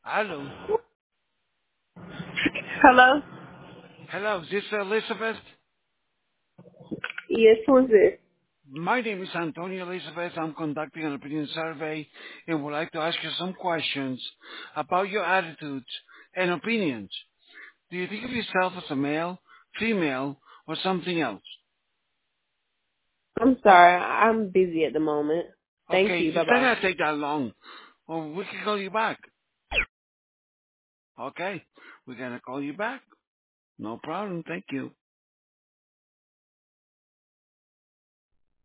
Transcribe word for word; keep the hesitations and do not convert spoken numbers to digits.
Hello. Hello? Hello, is this Elizabeth? Yes, who is this? My name is Antonio Elizabeth. I'm conducting an opinion survey and would like to ask you some questions about your attitudes and opinions. Do you think of yourself as a male, female, or something else? I'm sorry, I'm busy at the moment. Thank Okay, you, it's not bye-bye. going to take that long. Or we can call you back. Okay, we're going to call you back. No problem. Thank you.